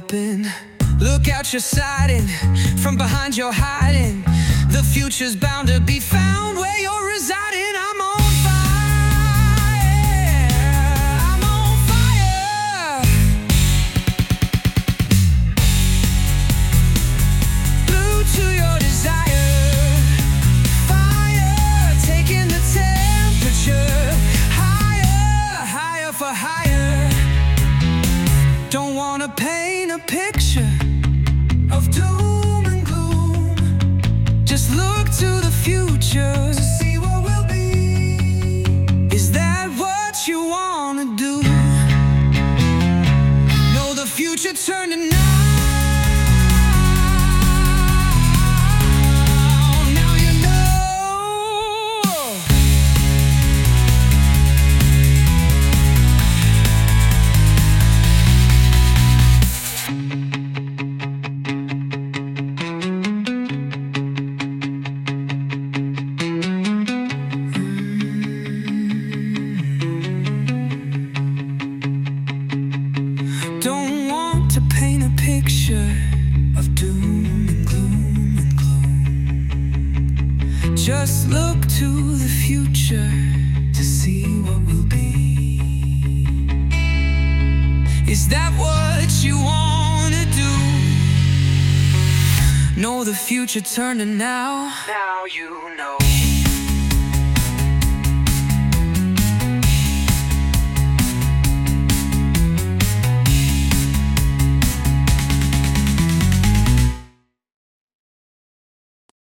open. Look out, you're sighting. From behind, you're hiding. The future's bound to be found where you're residing. I'm on fire. I'm on fire. Blue to your desire. Fire, taking the temperature higher, higher for higher. Don't wanna paint a picture of doom and gloom. Just look to the future to see what will be. Is that what you wanna do? Know the future turning now. Now you know. Don't want to paint a picture of doom and gloom and gloom. Just look to the future to see what will be. Is that what you wanna do? Know the future turning now. Now you know.